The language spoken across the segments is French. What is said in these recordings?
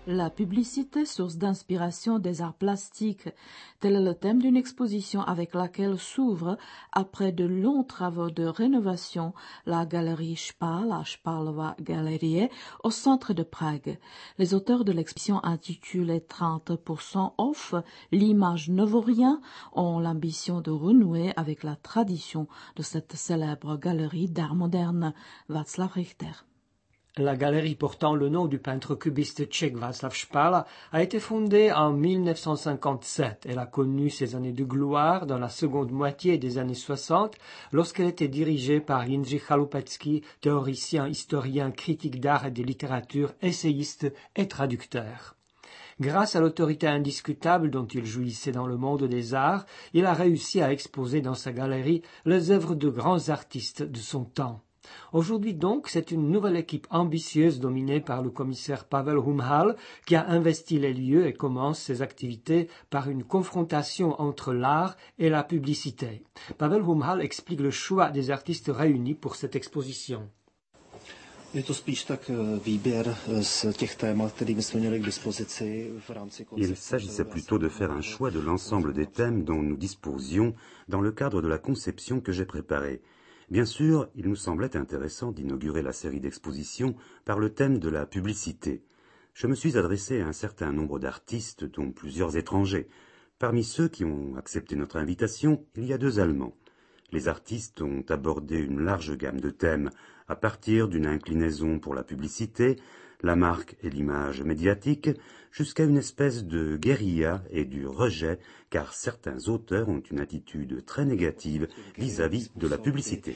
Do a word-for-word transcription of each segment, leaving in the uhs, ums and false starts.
La publicité, source d'inspiration des arts plastiques, tel est le thème d'une exposition avec laquelle s'ouvre, après de longs travaux de rénovation, la galerie Spala, Spalova Galerie, au centre de Prague. Les auteurs de l'exposition intitulée trente pour cent off, l'image ne vaut rien, ont l'ambition de renouer avec la tradition de cette célèbre galerie d'art moderne. Václav Richter. La galerie portant le nom du peintre cubiste tchèque Václav Špala a été fondée en mille neuf cent cinquante-sept. Elle a connu ses années de gloire dans la seconde moitié des années soixante, lorsqu'elle était dirigée par Jindřich Chaloupecký, théoricien, historien, critique d'art et de littérature, essayiste et traducteur. Grâce à l'autorité indiscutable dont il jouissait dans le monde des arts, il a réussi à exposer dans sa galerie les œuvres de grands artistes de son temps. Aujourd'hui donc, c'est une nouvelle équipe ambitieuse dominée par le commissaire Pavel Humhal qui a investi les lieux et commence ses activités par une confrontation entre l'art et la publicité. Pavel Humhal explique le choix des artistes réunis pour cette exposition. Je to spíš tak výběr z těch témat, kterými jsme měli k dispozici v rámci koncepce. Il s'agissait plutôt de faire un choix de l'ensemble des thèmes dont nous disposions dans le cadre de la conception que j'ai préparée. Bien sûr, il nous semblait intéressant d'inaugurer la série d'expositions par le thème de la publicité. Je me suis adressé à un certain nombre d'artistes, dont plusieurs étrangers. Parmi ceux qui ont accepté notre invitation, il y a deux Allemands. Les artistes ont abordé une large gamme de thèmes, à partir d'une inclinaison pour la publicité, la marque et l'image médiatique, jusqu'à une espèce de guérilla et du rejet, car certains auteurs ont une attitude très négative vis-à-vis de la publicité.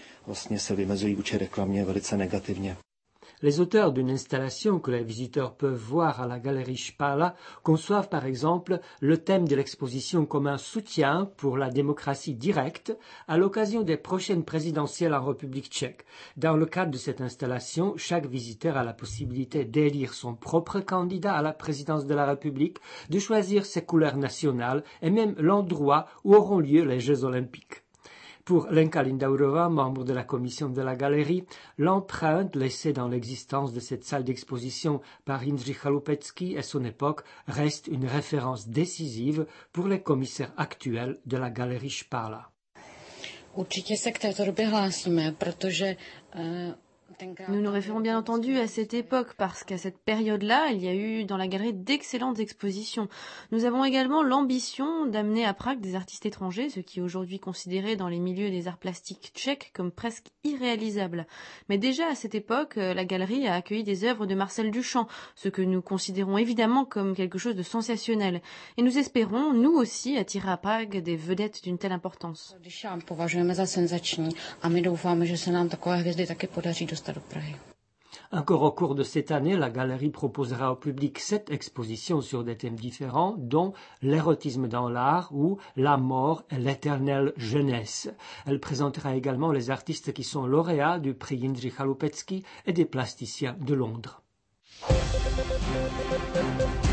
Les auteurs d'une installation que les visiteurs peuvent voir à la galerie Špala conçoivent par exemple le thème de l'exposition comme un soutien pour la démocratie directe à l'occasion des prochaines présidentielles en République tchèque. Dans le cadre de cette installation, chaque visiteur a la possibilité d'élire son propre candidat à la présidence de la République, de choisir ses couleurs nationales et même l'endroit où auront lieu les Jeux olympiques. Pour Lenka Lindaurova, membre de la commission de la galerie, l'empreinte laissée dans l'existence de cette salle d'exposition par Jindřich Chaloupecký et son époque reste une référence décisive pour les commissaires actuels de la galerie Špala. Určitě se k této době hlásíme, protože Nous nous référons bien entendu à cette époque parce qu'à cette période-là, il y a eu dans la galerie d'excellentes expositions. Nous avons également l'ambition d'amener à Prague des artistes étrangers, ce qui est aujourd'hui considéré dans les milieux des arts plastiques tchèques comme presque irréalisable. Mais déjà à cette époque, la galerie a accueilli des œuvres de Marcel Duchamp, ce que nous considérons évidemment comme quelque chose de sensationnel. Et nous espérons, nous aussi, attirer à Prague des vedettes d'une telle importance. Duchamp považujeme za senzační a my doufáme, že se nám takové hvězdy taky podaří dostat do Prahy. Encore au cours de cette année, la galerie proposera au public sept expositions sur des thèmes différents, dont l'érotisme dans l'art ou la mort et l'éternelle jeunesse. Elle présentera également les artistes qui sont lauréats du prix Jindřich Chaloupecký et des plasticiens de Londres.